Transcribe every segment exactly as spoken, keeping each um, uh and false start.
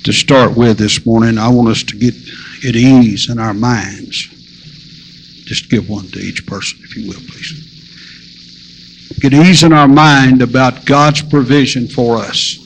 To start with this morning, I want us to get at ease in our minds. Just give one to each person, if you will, please. Get ease in our mind about God's provision for us.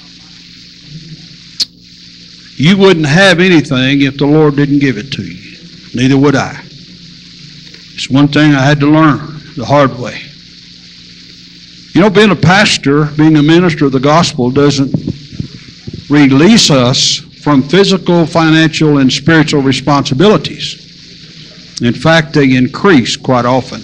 You wouldn't have anything if the Lord didn't give it to you. Neither would I. It's one thing I had to learn the hard way. You know, being a pastor, being a minister of the gospel doesn't release us from physical, financial, and spiritual responsibilities. In fact, they increase quite often.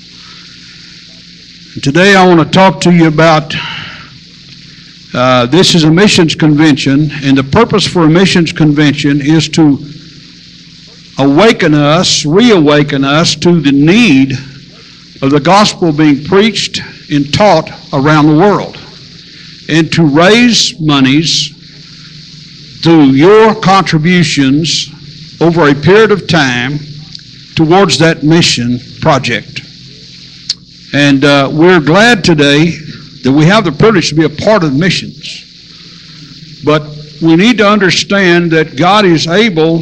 And today I want to talk to you about, uh, this is a missions convention, and the purpose for a missions convention is to awaken us, reawaken us to the need of the gospel being preached and taught around the world, and to raise monies through your contributions over a period of time towards that mission project. And uh, we're glad today that we have the privilege to be a part of missions. But we need to understand that God is able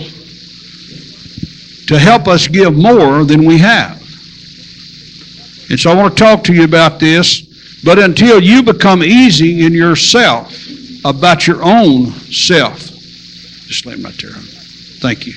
to help us give more than we have. And so I want to talk to you about this. But until you become easy in yourself about your own self, just lay them right there. Thank you.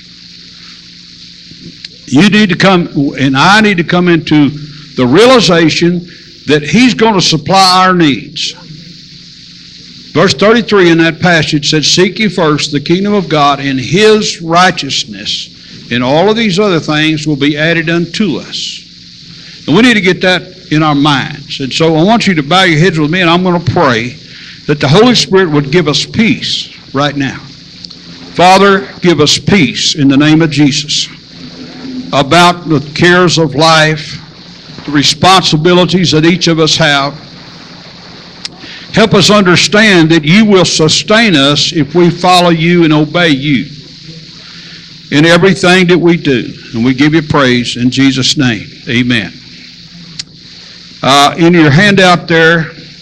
You need to come, and I need to come into the realization that He's going to supply our needs. Verse thirty-three in that passage said, "Seek ye first the kingdom of God and His righteousness, and all of these other things will be added unto us." And we need to get that in our minds. And so I want you to bow your heads with me, and I'm going to pray that the Holy Spirit would give us peace right now. Father, give us peace in the name of Jesus about the cares of life, the responsibilities that each of us have. Help us understand that you will sustain us if we follow you and obey you in everything that we do. And we give you praise in Jesus' name. Amen. Uh, in your handout there,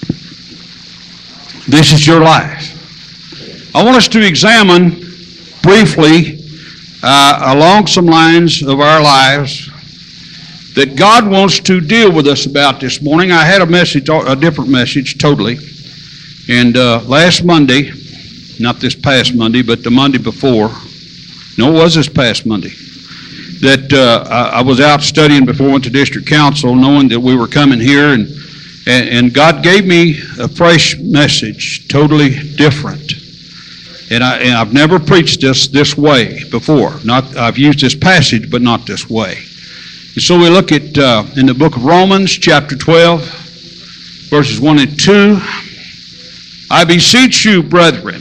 this is your life. I want us to examine briefly uh, along some lines of our lives that God wants to deal with us about this morning. I had a message, a different message totally. And uh, last Monday, not this past Monday, but the Monday before, no, it was this past Monday, that uh, I, I was out studying before I went to district council, knowing that we were coming here, and, and, and God gave me a fresh message, totally different. And, I, and I've never preached this this way before. Not I've used this passage, but not this way. And so we look at, uh, in the book of Romans, chapter twelve, verses one and two. "I beseech you, brethren,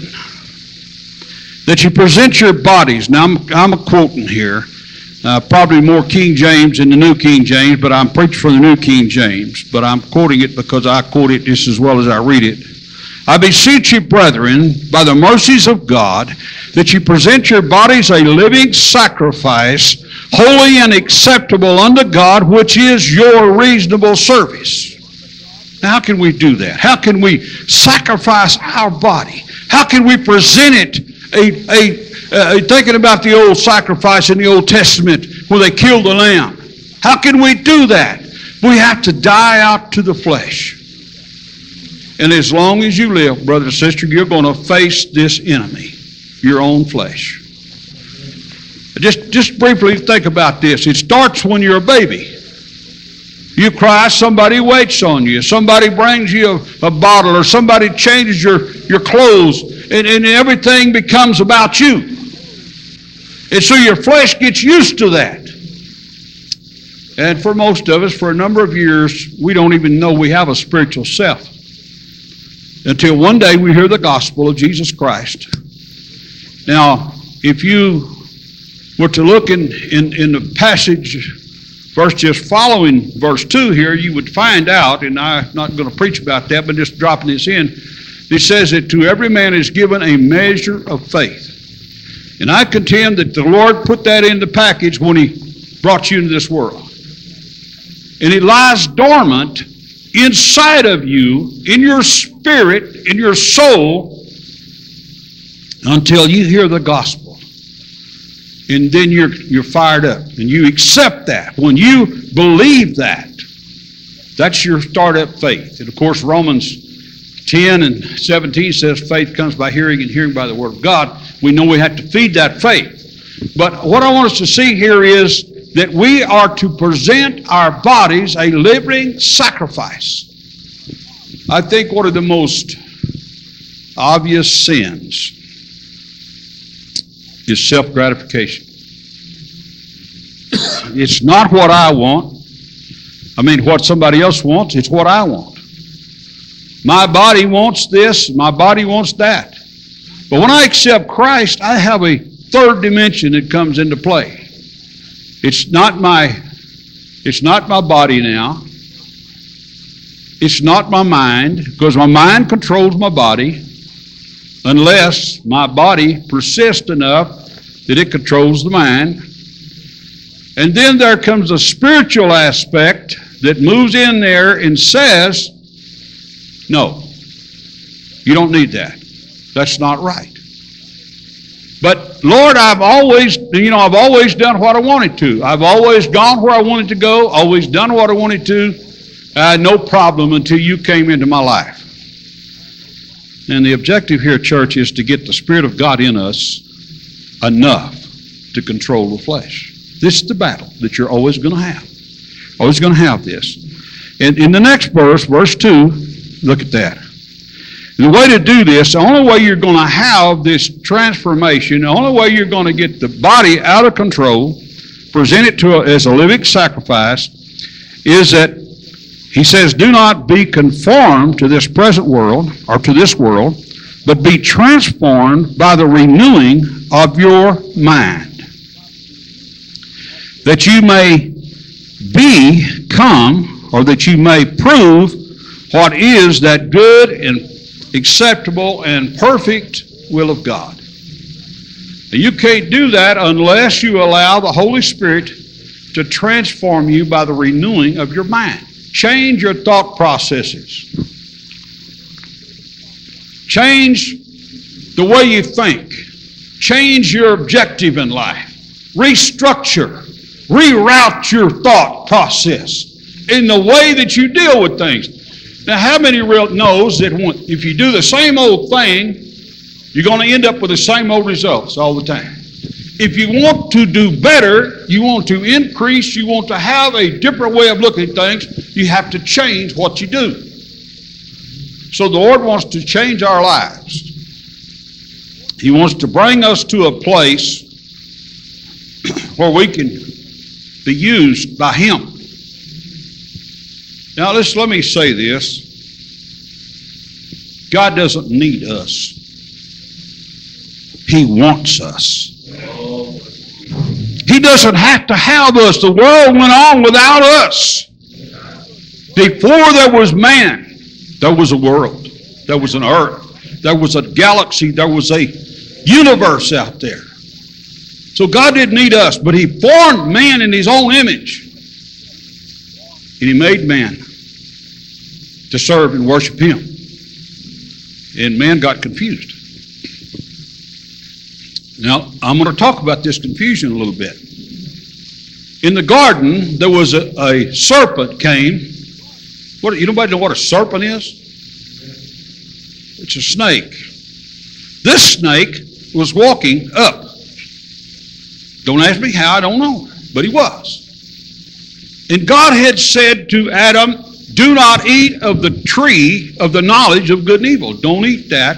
that you present your bodies." Now, I'm, I'm quoting here, uh, probably more King James than the New King James, but I'm preaching from the New King James. But I'm quoting it because I quote it just as well as I read it. "I beseech you, brethren, by the mercies of God, that you present your bodies a living sacrifice, holy and acceptable unto God, which is your reasonable service." Now, how can we do that? How can we sacrifice our body? How can we present it? A, a, uh, thinking about the old sacrifice in the Old Testament where they killed the lamb. How can we do that? We have to die out to the flesh. And as long as you live, brother and sister, you're going to face this enemy, your own flesh. Just, just briefly think about this. It starts when you're a baby. You cry, somebody waits on you. Somebody brings you a, a bottle, or somebody changes your, your clothes, and, and everything becomes about you. And so your flesh gets used to that. And for most of us, for a number of years, we don't even know we have a spiritual self. Until one day we hear the gospel of Jesus Christ. Now, if you were to look in, in, in the passage, verse just following verse two here, you would find out, and I'm not going to preach about that, but just dropping this in, it says that to every man is given a measure of faith. And I contend that the Lord put that in the package when He brought you into this world. And it lies dormant inside of you, in your spirit, in your soul, until you hear the gospel. And then you're, you're fired up and you accept that. When you believe that, that's your startup faith. And of course, Romans ten and seventeen says faith comes by hearing and hearing by the word of God. We know we have to feed that faith. But what I want us to see here is that we are to present our bodies a living sacrifice. I think one of the most obvious sins is self-gratification. It's not what I want. I mean, what somebody else wants, it's what I want. My body wants this, my body wants that. But when I accept Christ, I have a third dimension that comes into play. It's not my, it's not my body now. It's not my mind, because my mind controls my body unless my body persists enough that it controls the mind. And then there comes a spiritual aspect that moves in there and says, no, you don't need that. That's not right. But Lord, I've always, you know, I've always done what I wanted to. I've always gone where I wanted to go, always done what I wanted to. Uh, no problem until you came into my life. And the objective here, church, is to get the Spirit of God in us enough to control the flesh. This is the battle that you're always going to have. Always going to have this. And in the next verse, verse two, look at that. And the way to do this, the only way you're going to have this transformation, the only way you're going to get the body out of control, present it to a, as a living sacrifice, is that he says, do not be conformed to this present world, or to this world, but be transformed by the renewing of your mind, that you may become, or that you may prove what is that good and acceptable and perfect will of God. And you can't do that unless you allow the Holy Spirit to transform you by the renewing of your mind. Change your thought processes. Change the way you think. Change your objective in life. Restructure. Reroute your thought process in the way that you deal with things. Now, how many real knows that if you do the same old thing, you're going to end up with the same old results all the time? If you want to do better, you want to increase, you want to have a different way of looking at things, you have to change what you do. So the Lord wants to change our lives. He wants to bring us to a place where we can be used by Him. Now, let's, let me say this. God doesn't need us. He wants us. He doesn't have to have us. The world went on without us. Before there was man, there was a world. There was an earth. There was a galaxy. There was a universe out there. So God didn't need us, but He formed man in His own image. And He made man to serve and worship Him. And man got confused. Now, I'm going to talk about this confusion a little bit. In the garden, there was a, a serpent came. What, you nobody know what a serpent is? It's a snake. This snake was walking up. Don't ask me how, I don't know. But he was. And God had said to Adam, do not eat of the tree of the knowledge of good and evil. Don't eat that.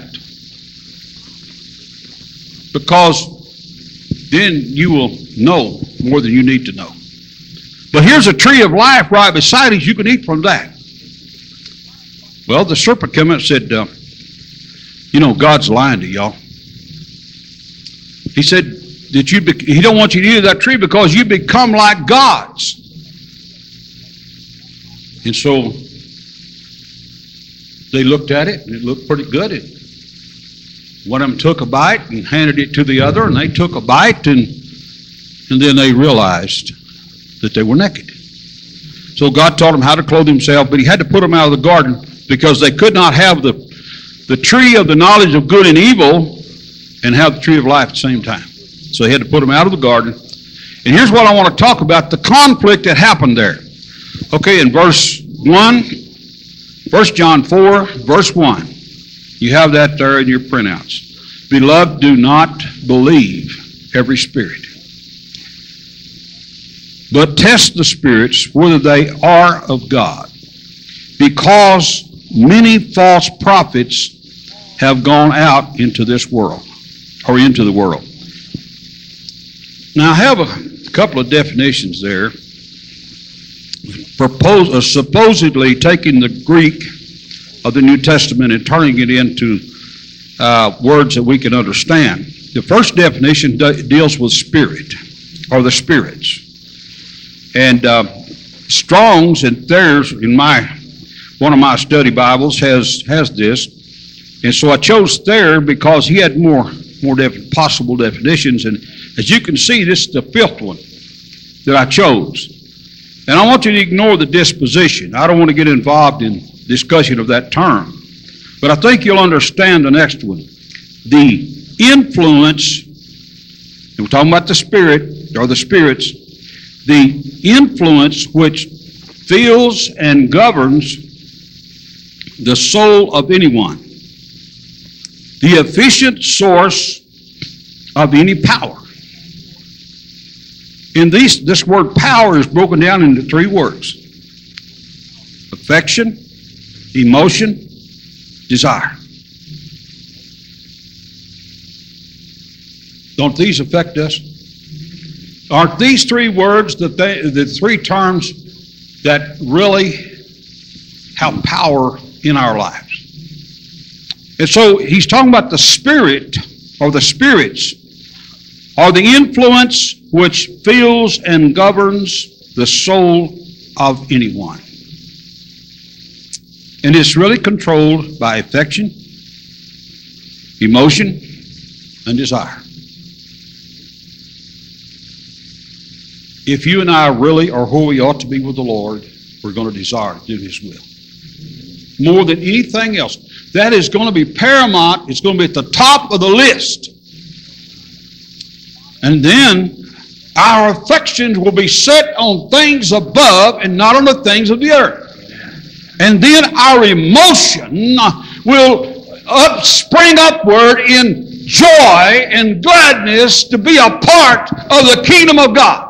Because then you will know more than you need to know. But here's a tree of life right beside us. You can eat from that. Well, the serpent came up and said, uh, you know, God's lying to y'all. He said that you be- he don't want you to eat of that tree because you become like gods. And so they looked at it, and it looked pretty good. It, one of them took a bite and handed it to the other, and they took a bite, and, and then they realized that they were naked. So God taught them how to clothe themselves, but He had to put them out of the garden because they could not have the, the tree of the knowledge of good and evil and have the tree of life at the same time. So he had to put them out of the garden. And here's what I want to talk about, the conflict that happened there. Okay, in verse one, First John four, verse one. You have that there in your printouts. Beloved, do not believe every spirit, but test the spirits whether they are of God, because many false prophets have gone out into this world, or into the world. Now I have a couple of definitions there. Propose, uh, supposedly taking the Greek of the New Testament and turning it into uh, words that we can understand. The first definition de- deals with spirit, or the spirits. And uh, Strong's and Thayer's, in my one of my study Bibles, has has this. And so I chose Thayer because he had more, more def- possible definitions. And as you can see, this is the fifth one that I chose. And I want you to ignore the disposition. I don't want to get involved in discussion of that term. But I think you'll understand the next one. The influence, and we're talking about the spirit, or the spirits, the influence which fills and governs the soul of anyone. The efficient source of any power. In these, this word power is broken down into three words. Affection, emotion, desire. Don't these affect us? Aren't these three words the, th- the three terms that really have power in our lives? And so he's talking about the spirit, or the spirits, or the influence which fills and governs the soul of anyone. And it's really controlled by affection, emotion, and desire. If you and I really are who we ought to be with the Lord, we're going to desire to do His will. More than anything else. That is going to be paramount. It's going to be at the top of the list. And then our affections will be set on things above and not on the things of the earth. And then our emotion will up, spring upward in joy and gladness to be a part of the kingdom of God.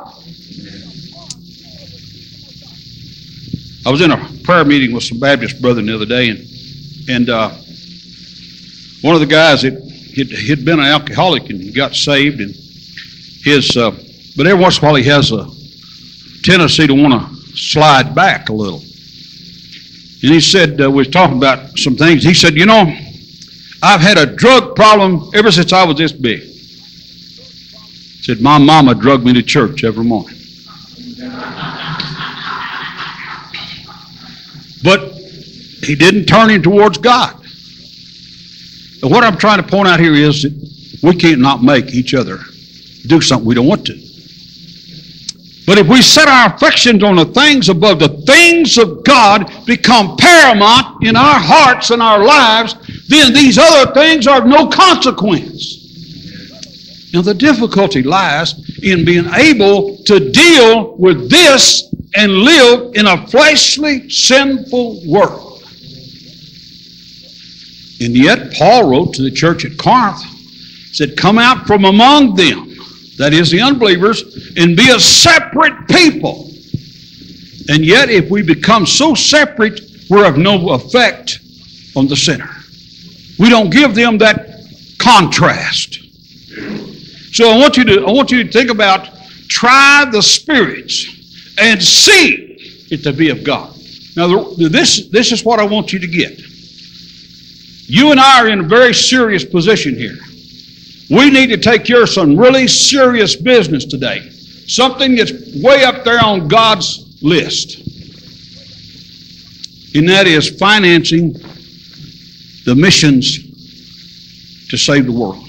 I was in a prayer meeting with some Baptist brethren the other day, and and uh, one of the guys that he'd, he'd been an alcoholic and he got saved, and his uh, but every once in a while he has a tendency to want to slide back a little. And he said, uh, we was talking about some things. He said, you know, I've had a drug problem ever since I was this big. He said, my mama drugged me to church every morning. But he didn't turn him towards God. And what I'm trying to point out here is that we can't not make each other do something we don't want to. But if we set our affections on the things above, the things of God become paramount in our hearts and our lives, then these other things are of no consequence. Now the difficulty lies in being able to deal with this and live in a fleshly, sinful world. And yet Paul wrote to the church at Corinth, said, come out from among them, that is the unbelievers, and be a separate people. And yet if we become so separate, we're of no effect on the sinner. We don't give them that contrast. So I want you to, I want you to think about, try the spirits and see if they be of God. Now this, this is what I want you to get. You and I are in a very serious position here. We need to take care of some really serious business today. Something that's way up there on God's list. And that is financing the missions to save the world.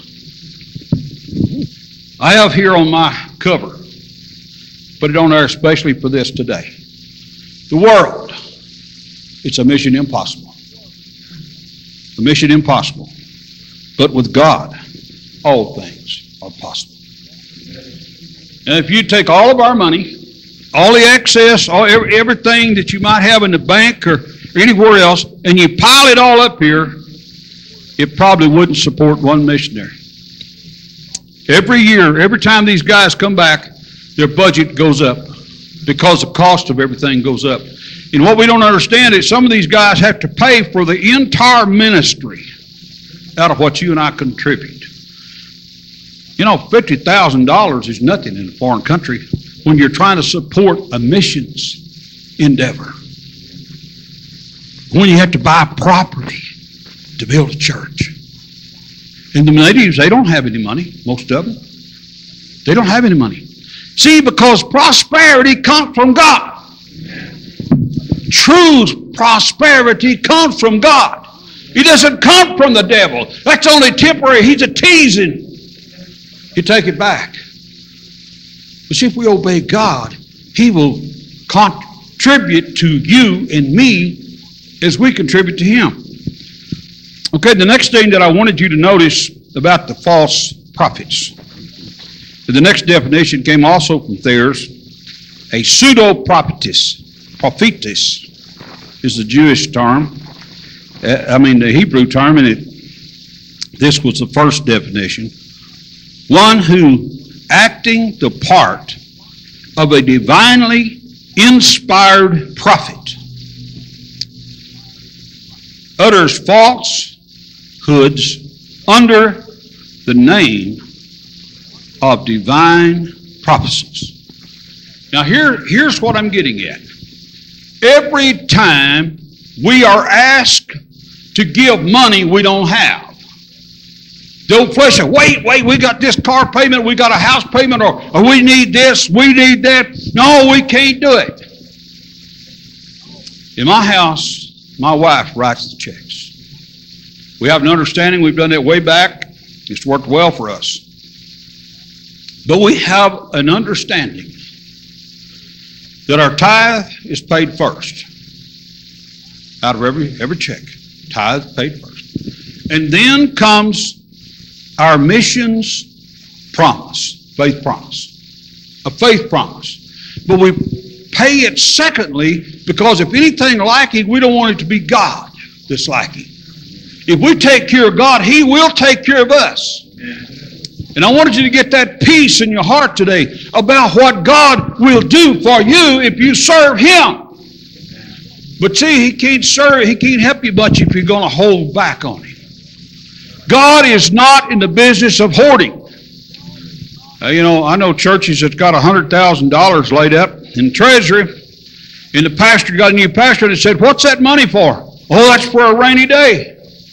I have here on my cover, put it on there especially for this today. The world, it's a mission impossible. A mission impossible. But with God, all things are possible. And if you take all of our money, all the excess, all, every, everything that you might have in the bank or, or anywhere else, and you pile it all up here, it probably wouldn't support one missionary. Every year, every time these guys come back, their budget goes up because the cost of everything goes up. And what we don't understand is some of these guys have to pay for the entire ministry out of what you and I contribute. You know, fifty thousand dollars is nothing in a foreign country when you're trying to support a missions endeavor. When you have to buy property to build a church. And the natives, they don't have any money, most of them. They don't have any money. See, because prosperity comes from God. True prosperity comes from God. It doesn't come from the devil. That's only temporary. He's a teasing. You take it back. But see, if we obey God, He will contribute to you and me as we contribute to Him. Okay, the next thing that I wanted you to notice about the false prophets. The next definition came also from Thayer's. A pseudo-prophetess. Prophetess is the Jewish term. Uh, I mean the Hebrew term, and it, this was the first definition. One who, acting the part of a divinely inspired prophet, utters falsehoods under the name of divine prophecies. Now here, here's what I'm getting at. Every time we are asked to give money we don't have, the old flesh says, wait, wait, we got this car payment, we got a house payment, or, or we need this, we need that. No, we can't do it. In my house, my wife writes the checks. We have an understanding, we've done that way back. It's worked well for us. But we have an understanding that our tithe is paid first. Out of every, every check, tithe paid first. And then comes our missions promise, faith promise, a faith promise. But we pay it secondly because if anything lacking, we don't want it to be God that's lacking. If we take care of God, He will take care of us. And I wanted you to get that peace in your heart today about what God will do for you if you serve Him. But see, He can't serve, He can't help you much if you're going to hold back on Him. God is not in the business of hoarding. Uh, you know, I know churches that's got one hundred thousand dollars laid up in treasury, and the pastor got a new pastor and said, what's that money for? Oh, that's for a rainy day.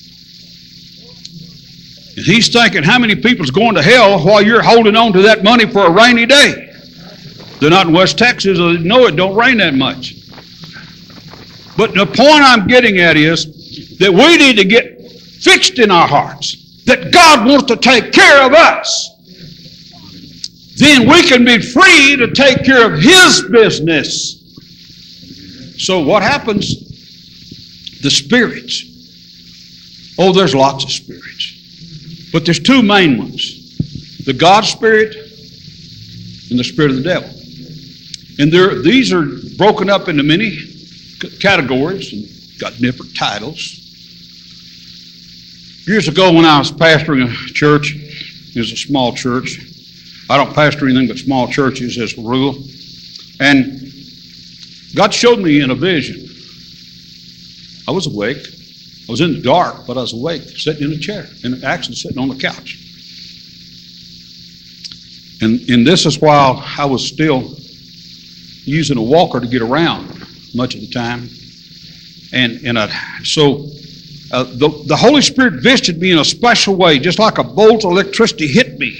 And he's thinking, how many people's going to hell while you're holding on to that money for a rainy day? They're not in West Texas, so they know it don't rain that much. But the point I'm getting at is that we need to get fixed in our hearts that God wants to take care of us. Then we can be free to take care of His business. So what happens? The spirits. Oh, there's lots of spirits. But there's two main ones. The God spirit and the spirit of the devil. And there, these are broken up into many categories and got different titles. Years ago when I was pastoring a church, it was a small church. I don't pastor anything but small churches as a rule. And God showed me in a vision. I was awake. I was in the dark, but I was awake, sitting in a chair, and actually sitting on the couch. And, and this is while I was still using a walker to get around much of the time. And, and I, so uh, the, the Holy Spirit visited me in a special way, just like a bolt of electricity hit me.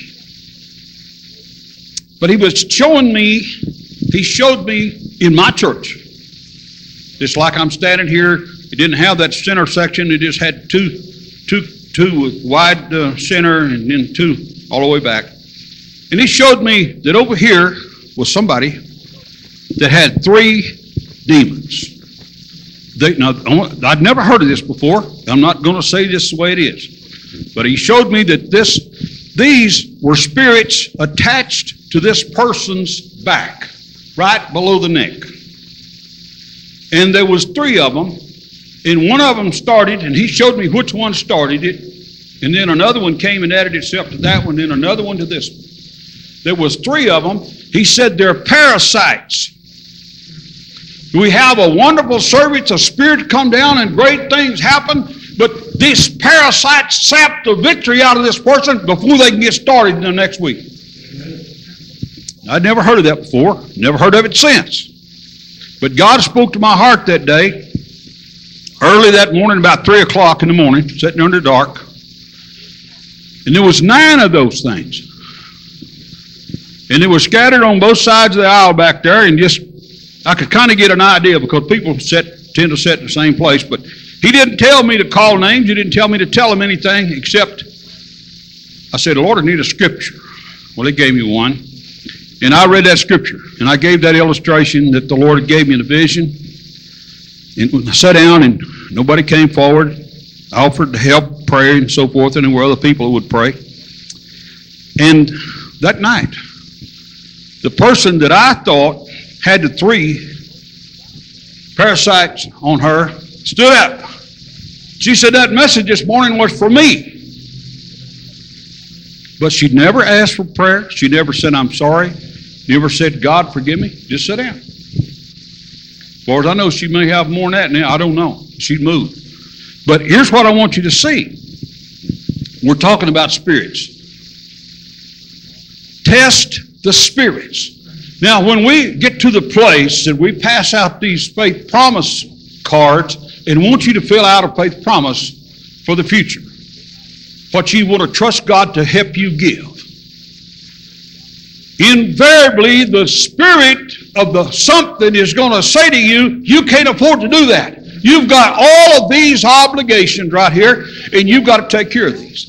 But He was showing me, He showed me in my church, just like I'm standing here. It didn't have that center section. It just had two, two, two wide uh, center and then two all the way back. And He showed me that over here was somebody that had three demons. They, now, I'd never heard of this before. I'm not going to say this the way it is. But He showed me that this these were spirits attached to this person's back, right below the neck. And there was three of them, and one of them started, and he showed me which one started it, and then another one came and added itself to that one, then another one to this one. There was three of them. He said they're parasites. We have a wonderful service, a spirit come down and great things happen, but these parasites sap the victory out of this person before they can get started in the next week. I'd never heard of that before, never heard of it since. But God spoke to my heart that day, early that morning, about three o'clock in the morning, sitting under the dark. And there was nine of those things. And they were scattered on both sides of the aisle back there, and just, I could kind of get an idea because people sit, tend to sit in the same place. But he didn't tell me to call names. He didn't tell me to tell him anything except, I said, Lord, I need a scripture. Well, he gave me one. And I read that scripture, and I gave that illustration that the Lord gave me in a vision. And when I sat down and nobody came forward, I offered to help, pray, and so forth, and there were other people who would pray. And that night, the person that I thought had the three parasites on her stood up. She said that message this morning was for me. But she never asked for prayer. She never said, I'm sorry. Never said, God, forgive me. Just sit down. As far as I know, she may have more than that now. I don't know. She'd moved. But here's what I want you to see. We're talking about spirits. Test the spirits. Now, when we get to the place that we pass out these faith promise cards and want you to fill out a faith promise for the future, what you want to trust God to help you give. Invariably, the spirit of the something is going to say to you, you can't afford to do that. You've got all of these obligations right here, and you've got to take care of these.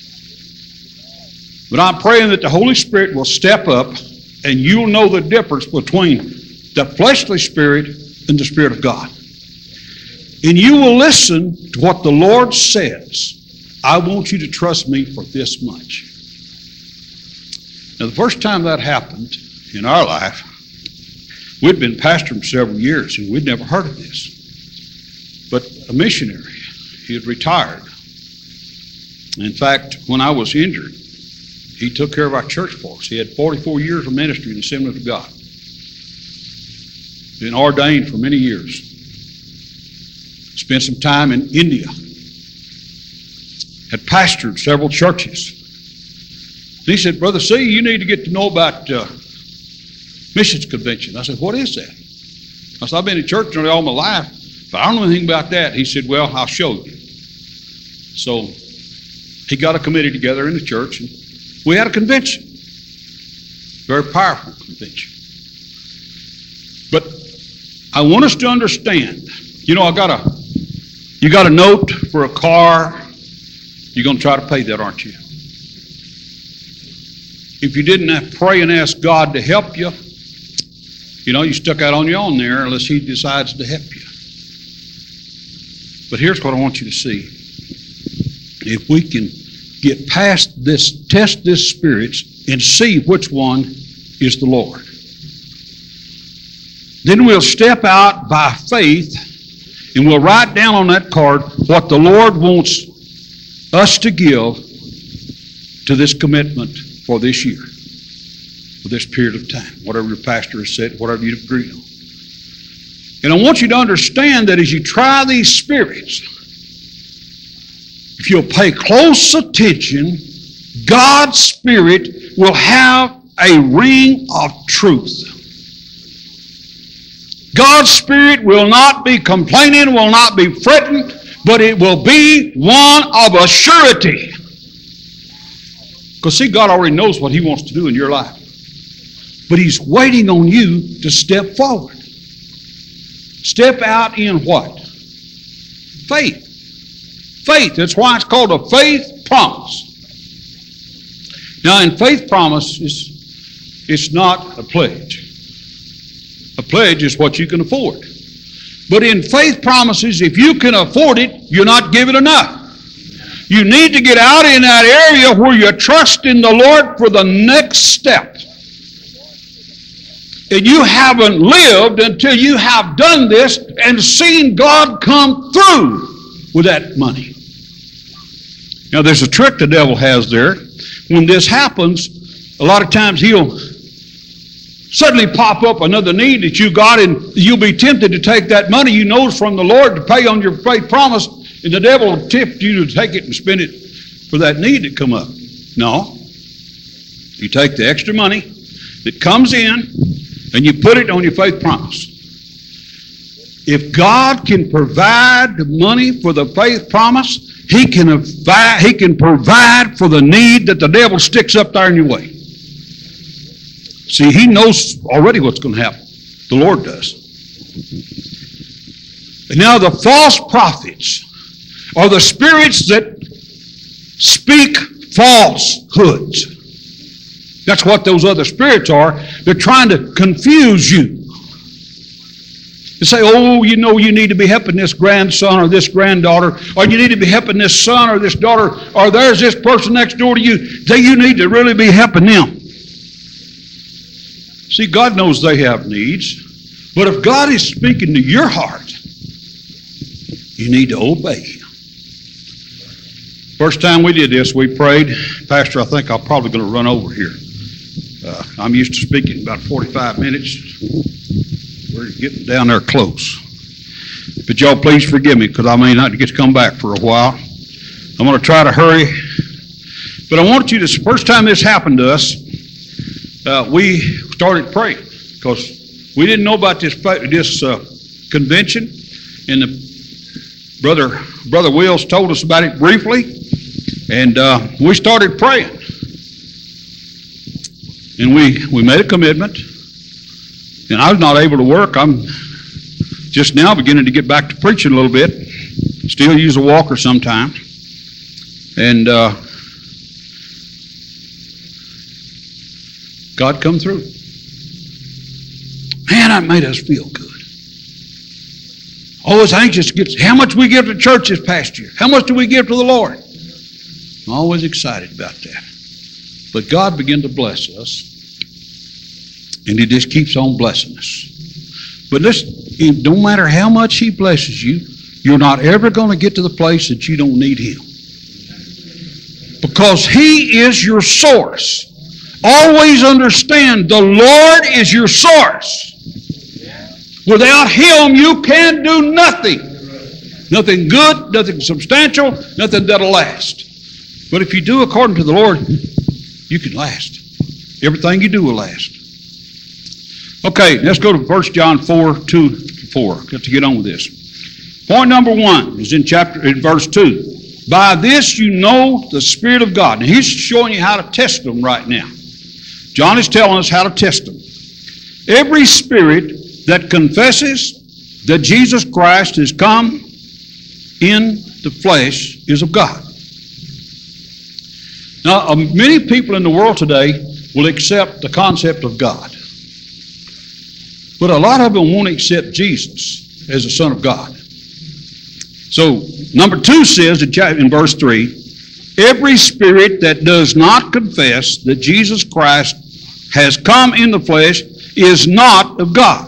But I'm praying that the Holy Spirit will step up, and you'll know the difference between the fleshly spirit and the Spirit of God. And you will listen to what the Lord says. I want you to trust me for this much. Now, the first time that happened in our life, we'd been pastoring several years, and we'd never heard of this. But a missionary, he had retired. In fact, when I was injured, he took care of our church for us. He had forty-four years of ministry in the Assembly of God. Been ordained for many years. Spent some time in India. Had pastored several churches. And he said, Brother C, you need to get to know about uh, missions convention. I said, what is that? I said, I've been in church nearly all my life, but I don't know anything about that. He said, well, I'll show you. So he got a committee together in the church, and we had a convention. Very powerful convention. But I want us to understand, you know, I got a, you got a note for a car. You're going to try to pay that, aren't you? If you didn't have to pray and ask God to help you, you know, you stuck out on your own there unless He decides to help you. But here's what I want you to see. If we can get past this, test this spirits and see which one is the Lord, then we'll step out by faith and we'll write down on that card what the Lord wants us to give to this commitment for this year, for this period of time, whatever your pastor has said, whatever you've agreed on. And I want you to understand that as you try these spirits, if you'll pay close attention, God's Spirit will have a ring of truth. God's Spirit will not be complaining, will not be fretting, but it will be one of a surety. Because see, God already knows what He wants to do in your life. But He's waiting on you to step forward. Step out in what? Faith. Faith. That's why it's called a faith promise. Now, in faith promise, it's, it's not a pledge. A pledge is what you can afford. But in faith promises, if you can afford it, you're not giving enough. You need to get out in that area where you trust in the Lord for the next step. And you haven't lived until you have done this and seen God come through with that money. Now, there's a trick the devil has there. When this happens, a lot of times he'll suddenly pop up another need that you got, and you'll be tempted to take that money you know is from the Lord to pay on your faith promise, and the devil will tempt you to take it and spend it for that need that come up. No. You take the extra money that comes in, and you put it on your faith promise. If God can provide the money for the faith promise, He can provide, He can provide for the need that the devil sticks up there in your way. See, He knows already what's going to happen. The Lord does. And now the false prophets are the spirits that speak falsehoods. That's what those other spirits are. They're trying to confuse you. They say, oh, you know you need to be helping this grandson or this granddaughter, or you need to be helping this son or this daughter, or there's this person next door to you. That you need to really be helping them. See, God knows they have needs. But if God is speaking to your heart, you need to obey Him. First time we did this, we prayed. Pastor, I think I'm probably going to run over here. Uh, I'm used to speaking about forty-five minutes. We're getting down there close. But y'all please forgive me because I may not get to come back for a while. I'm going to try to hurry. But I want you to, first time this happened to us, uh, we started praying because we didn't know about this, this uh, convention. And the brother, Brother Wills told us about it briefly. And uh, we started praying. And we, we made a commitment. And I was not able to work. I'm just now beginning to get back to preaching a little bit. Still use a walker sometimes. And uh, God come through. Man, that made us feel good. Always anxious to get, how much we give to church this past year? How much do we give to the Lord? I'm always excited about that. But God began to bless us. And He just keeps on blessing us. But listen, it don't matter how much He blesses you, you're not ever going to get to the place that you don't need Him. Because He is your source. Always understand the Lord is your source. Without Him, you can do nothing. Nothing good, nothing substantial, nothing that'll last. But if you do according to the Lord, you can last. Everything you do will last. Okay, let's go to First John four, two to four. Got to get on with this. Point number one is in chapter in verse two. By this you know the Spirit of God. Now he's showing you how to test them right now. John is telling us how to test them. Every spirit that confesses that Jesus Christ has come in the flesh is of God. Now, uh, many people in the world today will accept the concept of God. But a lot of them won't accept Jesus as the Son of God. So, number two says in verse three, every spirit that does not confess that Jesus Christ has come in the flesh is not of God.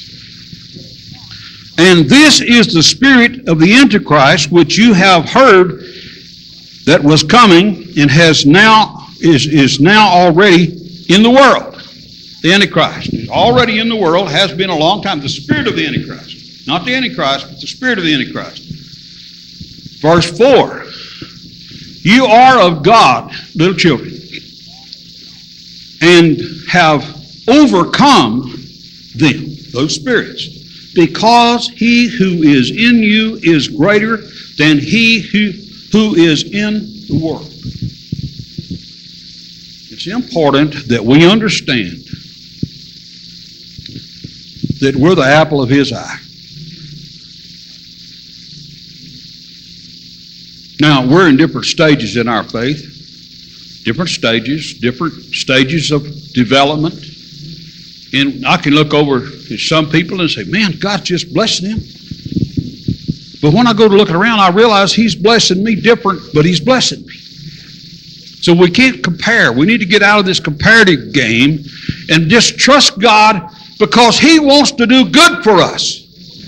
And this is the spirit of the Antichrist, which you have heard that was coming and has now is, is now already in the world. The Antichrist is already in the world, has been a long time. The spirit of the Antichrist. Not the Antichrist, but the spirit of the Antichrist. Verse four. You are of God, little children, and have overcome them, those spirits, because he who is in you is greater than he who, who is in the world. It's important that we understand that we're the apple of His eye. Now, we're in different stages in our faith, different stages, different stages of development. And I can look over at some people and say, man, God's just blessing them. But when I go to looking around, I realize He's blessing me different, but He's blessing me. So we can't compare. We need to get out of this comparative game and just trust God because He wants to do good for us.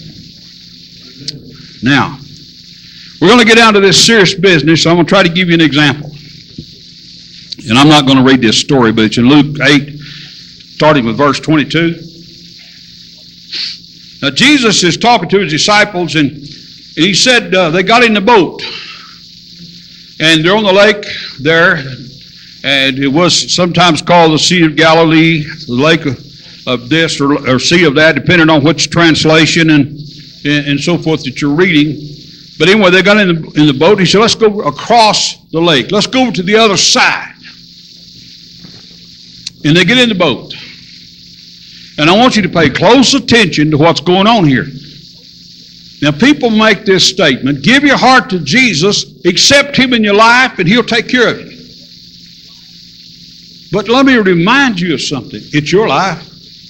Now, we're going to get down to this serious business, so I'm going to try to give you an example. And I'm not going to read this story, but it's in Luke eight, starting with verse twenty-two. Now, Jesus is talking to His disciples, and, and He said uh, they got in the boat. And they're on the lake there, and it was sometimes called the Sea of Galilee, the lake of, of this or, or Sea of that, depending on which translation and, and, and so forth that you're reading. But anyway, they got in the, in the boat, and He said, let's go across the lake. Let's go to the other side. And they get in the boat. And I want you to pay close attention to what's going on here. Now, people make this statement, give your heart to Jesus, accept Him in your life, and He'll take care of you. But let me remind you of something. It's your life.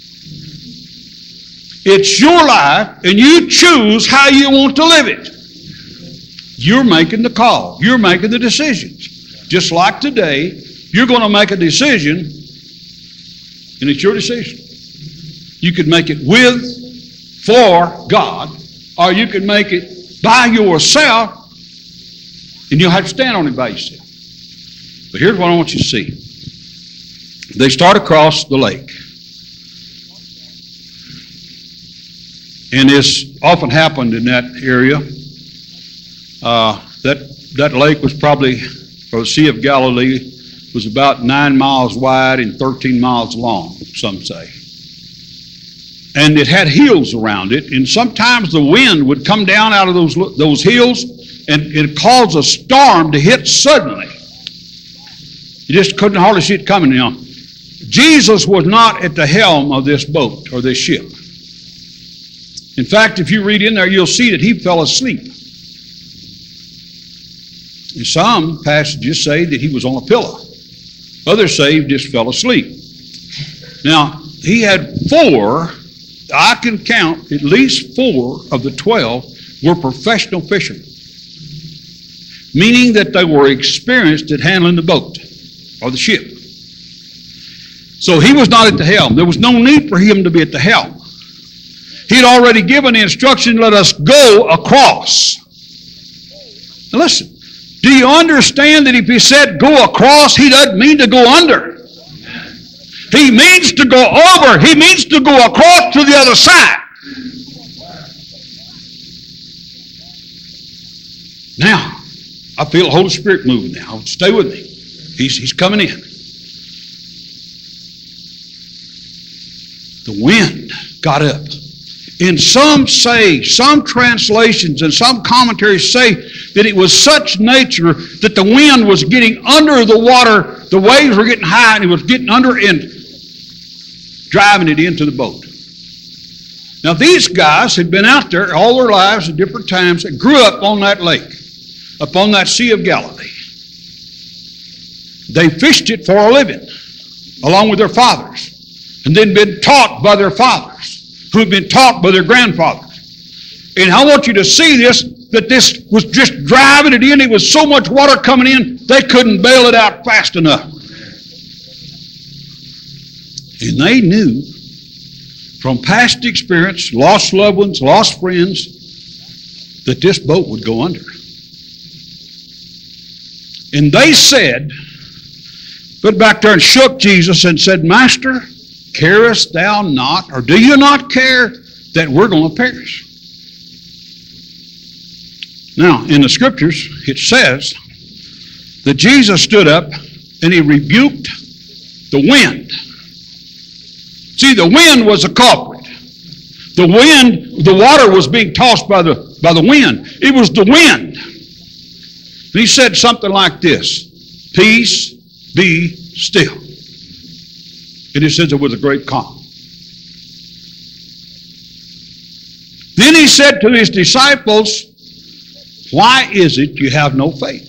It's your life, and you choose how you want to live it. You're making the call. You're making the decisions. Just like today, you're going to make a decision, and it's your decision. You could make it with, for God, or you can make it by yourself, and you'll have to stand on it by yourself. But here's what I want you to see. They start across the lake. And this often happened in that area. Uh, that, that lake was probably, or the Sea of Galilee, was about nine miles wide and thirteen miles long, some say. And it had hills around it, and sometimes the wind would come down out of those, those hills, and it caused a storm to hit suddenly. You just couldn't hardly see it coming. You know. Jesus was not at the helm of this boat or this ship. In fact, if you read in there, you'll see that He fell asleep. And some passages say that He was on a pillow. Others say He just fell asleep. Now, He had four... I can count at least four of the twelve were professional fishermen, meaning that they were experienced at handling the boat or the ship. So He was not at the helm. There was no need for Him to be at the helm. He'd already given the instruction, let us go across. Now listen, do you understand that if He said go across, He doesn't mean to go under. He means to go over. He means to go across to the other side. Now, I feel the Holy Spirit moving now. Stay with me. He's, he's coming in. The wind got up. And some say, some translations and some commentaries say that it was such nature that the wind was getting under the water. The waves were getting high and it was getting under and driving it into the boat. Now these guys had been out there all their lives at different times and grew up on that lake, up on that Sea of Galilee. They fished it for a living, along with their fathers, and then been taught by their fathers, who had been taught by their grandfathers. And I want you to see this, that this was just driving it in. It was so much water coming in, they couldn't bail it out fast enough. And they knew from past experience, lost loved ones, lost friends, that this boat would go under. And they said, put back there and shook Jesus and said, Master, carest thou not, or do you not care that we're going to perish? Now, in the scriptures, it says that Jesus stood up and He rebuked the wind. See, the wind was a culprit. The wind, the water was being tossed by the, by the wind. It was the wind. And He said something like this, peace, be still. And it says it was a great calm. Then He said to His disciples, why is it you have no faith?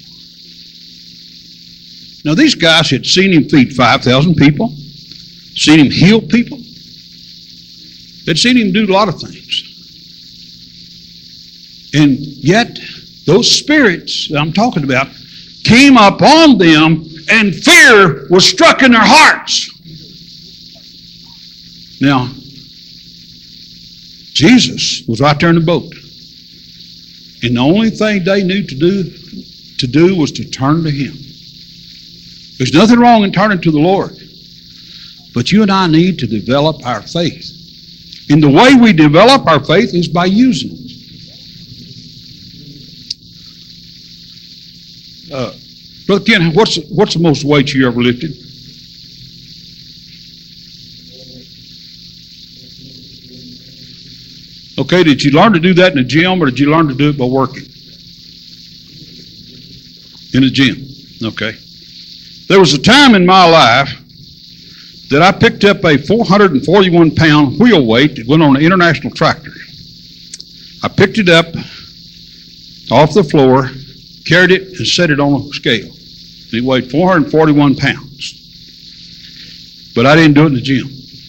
Now these guys had seen Him feed five thousand people, seen Him heal people. They'd seen Him do a lot of things. And yet, those spirits that I'm talking about came upon them, and fear was struck in their hearts. Now, Jesus was right there in the boat. And the only thing they knew to do, to do was to turn to Him. There's nothing wrong in turning to the Lord. But you and I need to develop our faith. And the way we develop our faith is by using it. Uh, Brother Ken, what's, what's the most weight you ever lifted? Okay, did you learn to do that in the gym, or did you learn to do it by working? In the gym. Okay. There was a time in my life that I picked up a four hundred forty-one pound wheel weight that went on an International tractor. I picked it up off the floor, carried it, and set it on a scale. It weighed four hundred forty-one pounds. But I didn't do it in the gym.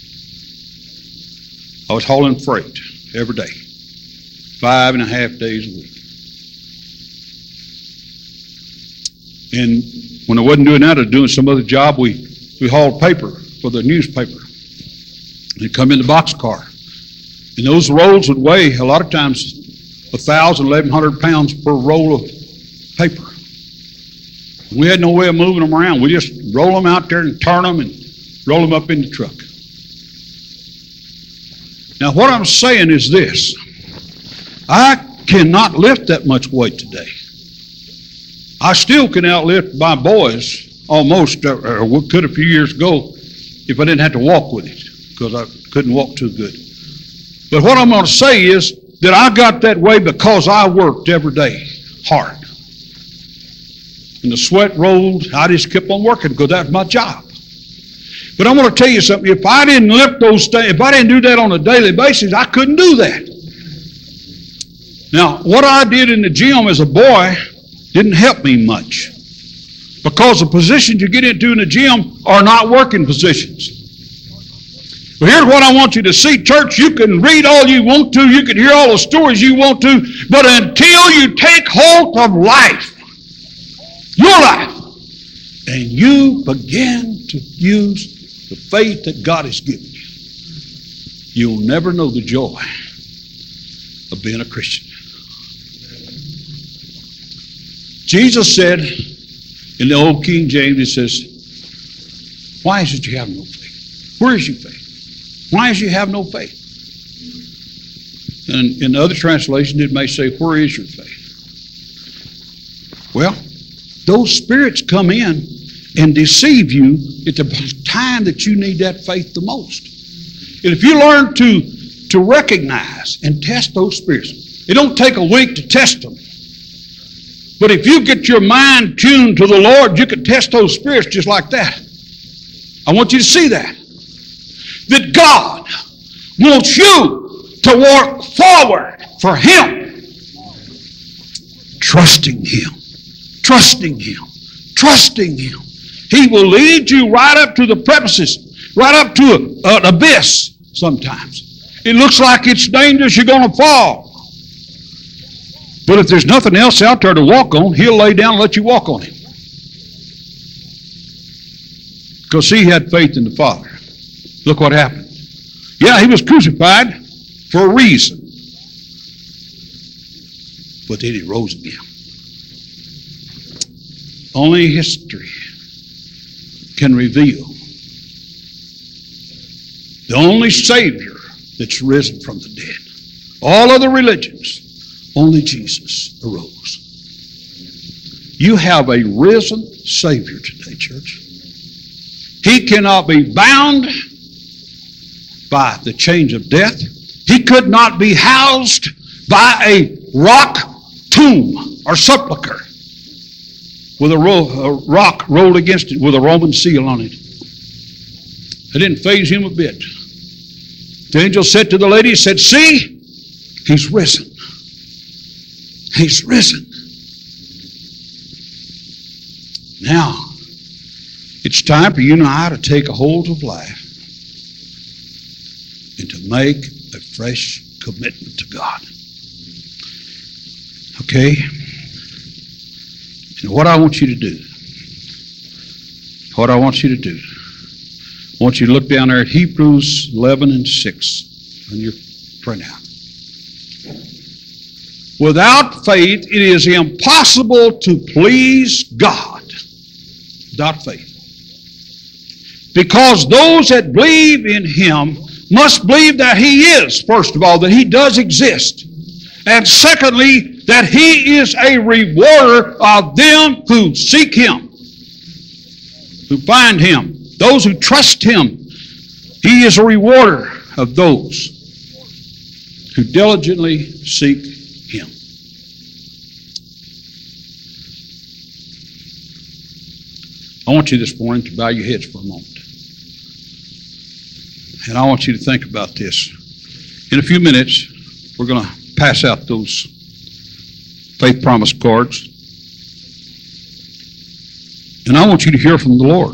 I was hauling freight every day, five and a half days a week. And when I wasn't doing that, I was doing some other job. We, we hauled paper for the newspaper. They'd come in the boxcar. And those rolls would weigh, a lot of times, one thousand, eleven hundred pounds per roll of paper. We had no way of moving them around. We just roll them out there and turn them and roll them up in the truck. Now, what I'm saying is this. I cannot lift that much weight today. I still can outlift my boys almost, or could a few years ago, if I didn't have to walk with it, because I couldn't walk too good. But what I'm going to say is that I got that way because I worked every day hard. And the sweat rolled. I just kept on working because that was my job. But I'm going to tell you something. If I didn't lift those things, if I didn't do that on a daily basis, I couldn't do that. Now, what I did in the gym as a boy didn't help me much, because the positions you get into in the gym are not working positions. Well, here's what I want you to see, church. You can read all you want to. You can hear all the stories you want to. But until you take hold of life, your life, and you begin to use the faith that God has given you, you'll never know the joy of being a Christian. Jesus said in the old King James, He says, why is it you have no faith? Where is your faith? Why is you have no faith? And in other translations, it may say, where is your faith? Well, those spirits come in and deceive you at the time that you need that faith the most. And if you learn to, to recognize and test those spirits, it don't take a week to test them. But if you get your mind tuned to the Lord, you can test those spirits just like that. I want you to see that. That God wants you to walk forward for Him. Trusting Him. Trusting Him. Trusting Him. He will lead you right up to the precipice, right up to a, an abyss sometimes. It looks like it's dangerous, you're going to fall. But if there's nothing else out there to walk on, He'll lay down and let you walk on it. Because He had faith in the Father. Look what happened. Yeah, He was crucified for a reason. But then He rose again. Only history can reveal the only Savior that's risen from the dead. All other religions, only Jesus arose. You have a risen Savior today, church. He cannot be bound by the chains of death. He could not be housed by a rock tomb or sepulcher with a, ro- a rock rolled against it with a Roman seal on it. It didn't faze Him a bit. The angel said to the lady, he said, see, He's risen. He's risen. Now, it's time for you and I to take a hold of life and to make a fresh commitment to God. Okay? And what I want you to do, what I want you to do, I want you to look down there at Hebrews eleven and six on your printout. Without faith, it is impossible to please God. Without faith. Because those that believe in Him must believe that He is, first of all, that He does exist. And secondly, that He is a rewarder of them who seek Him, who find Him, those who trust Him. He is a rewarder of those who diligently seek Him. I want you this morning to bow your heads for a moment. And I want you to think about this. In a few minutes, we're going to pass out those faith promise cards. And I want you to hear from the Lord.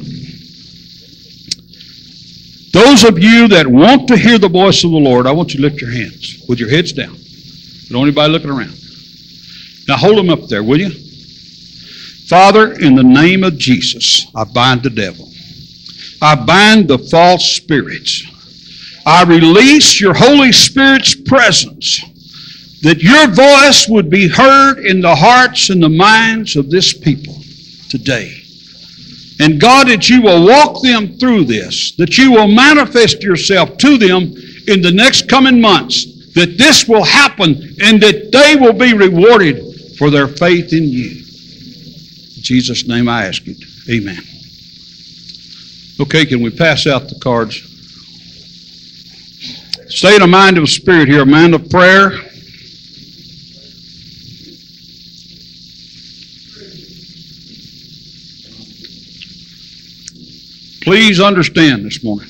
Those of you that want to hear the voice of the Lord, I want you to lift your hands with your heads down. Don't anybody looking around. Now hold them up there, will you? Father, in the name of Jesus, I bind the devil. I bind the false spirits. I release your Holy Spirit's presence, that your voice would be heard in the hearts and the minds of this people today. And God, that you will walk them through this, that you will manifest yourself to them in the next coming months, that this will happen and that they will be rewarded for their faith in you. In Jesus' name I ask it. Amen. Okay, can we pass out the cards? Stay in a mind of a spirit here, a mind of prayer. Please understand this morning.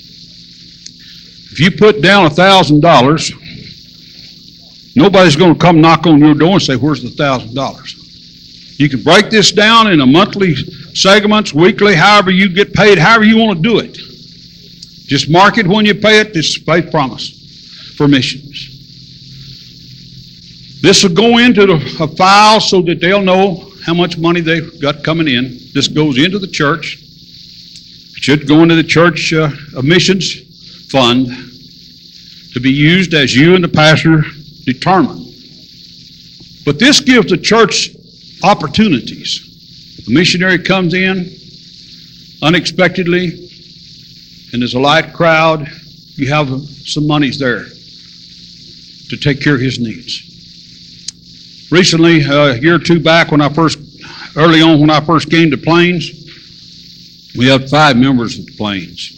If you put down a thousand dollars, nobody's going to come knock on your door and say, "Where's the thousand dollars?" You can break this down in a monthly segments, weekly, however you get paid, however you want to do it. Just mark it when you pay it. This is faith promise for missions. This will go into the, a file so that they'll know how much money they've got coming in. This goes into the church. It should go into the church uh, missions fund to be used as you and the pastor determine. But this gives the church opportunities. A missionary comes in unexpectedly, and there's a light crowd. You have some monies there to take care of his needs. Recently, uh, a year or two back, when I first, early on when I first came to Plains, we had five members at the Plains.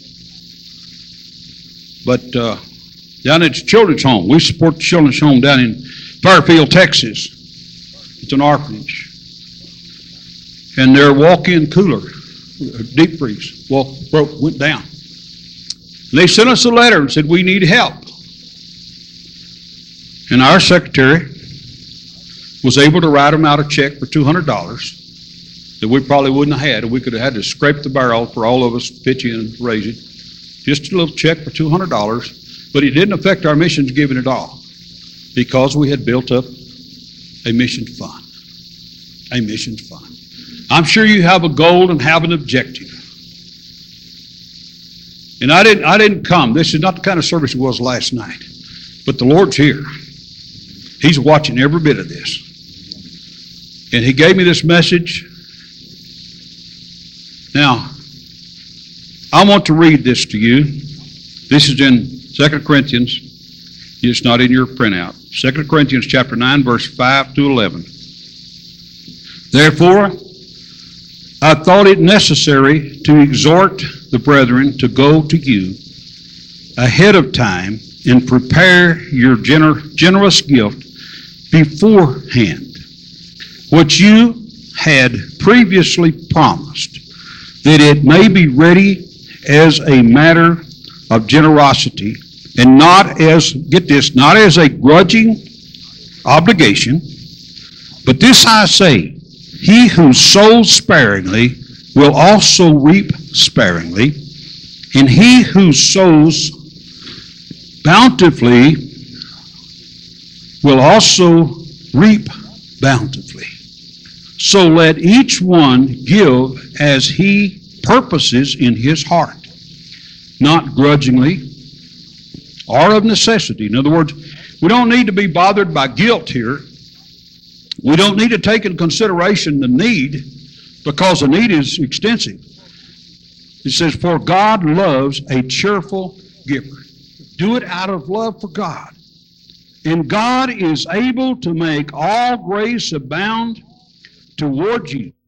But uh, down at the children's home, we support the children's home down in Fairfield, Texas. It's an orphanage. And their walk-in cooler, deep freeze, walk, broke, went down. And they sent us a letter and said, "We need help." And our secretary was able to write them out a check for two hundred dollars that we probably wouldn't have had. We could have had to scrape the barrel for all of us to pitch in and raise it. Just a little check for two hundred dollars. But it didn't affect our missions giving at all, because we had built up a mission fund. A mission fund. I'm sure you have a goal and have an objective. And I didn't I didn't come. This is not the kind of service it was last night. But the Lord's here. He's watching every bit of this. And He gave me this message. Now, I want to read this to you. This is in Second Corinthians. It's not in your printout. Second Corinthians chapter nine, verse five to eleven. Therefore, I thought it necessary to exhort the brethren to go to you ahead of time and prepare your gener- generous gift beforehand, which you had previously promised, that it may be ready as a matter of generosity, and not as, get this, not as a grudging obligation, but this I say, he who sows sparingly will also reap sparingly, and he who sows bountifully will also reap bountifully. So let each one give as he purposes in his heart, not grudgingly or of necessity. In other words, we don't need to be bothered by guilt here. We don't need to take into consideration the need, because the need is extensive. It says, for God loves a cheerful giver. Do it out of love for God. And God is able to make all grace abound toward you,